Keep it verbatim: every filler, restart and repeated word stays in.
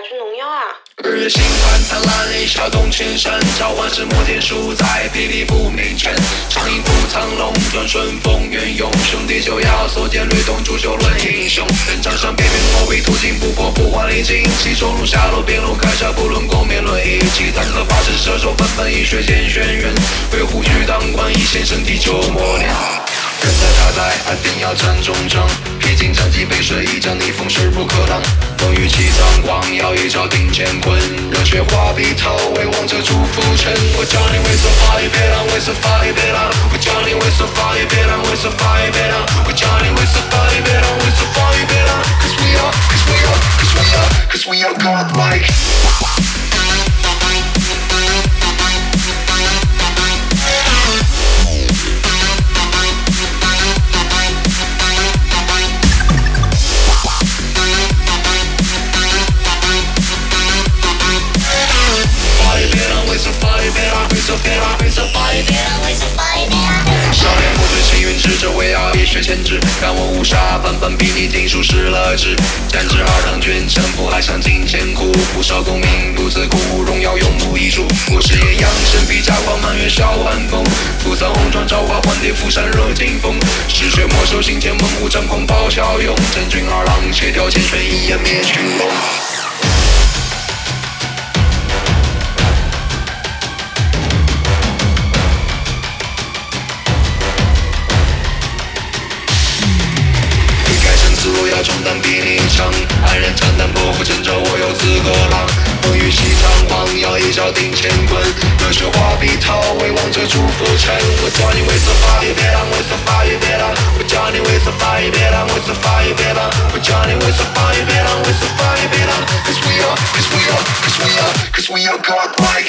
去农药啊？ 日月星团灿烂，一笑动千山。召唤是摩天术，在霹雳不鸣拳。长音扑苍龙，转瞬风云涌。兄弟就要所见律动，煮酒论英雄。人场上边缘莫为途径，不破不还历经。七中路下路边路开杀，不论公面论义气。坦克法师射手纷纷以血溅轩辕，为护居当官，一线身体就磨练。人在他在，安定要站中正。披荆斩棘，背水一战，逆风势不可挡。风雨起苍光，要一招定乾坤。热血化碧涛，为王者铸浮沉。我叫你猥琐发一别浪，猥琐发一别浪。我叫你猥琐发一别浪，猥琐发一别浪。我叫你猥琐发一别浪，猥琐发一别浪。Cause we are, cause we are, cause we are, cause we are godlike.少年不知青云志，这为要一雪前耻。让我无杀反反比你定数失了志。战至二郎君，城府还想金钱库。不少功名独自苦，荣耀永无一处。我是炎阳神笔，加光满月笑晚风。扶桑红妆，朝华换蝶，釜山热劲风。嗜血魔兽行剑，猛虎张狂暴骁勇。真君二郎，协调千拳，一眼灭群龙。我要重担比你强，安然战胆破釜沉舟，我有资格浪。风雨起苍黄，要一招定乾坤。热血化碧涛，为王者铸浮沉。我叫你猥琐发一别浪，猥琐发一别浪。我叫你猥琐发一别浪，猥琐发一别浪。我叫你猥琐发一别浪，猥琐发一别浪。Cause we are, cause we are, cause we are, cause we are godlike.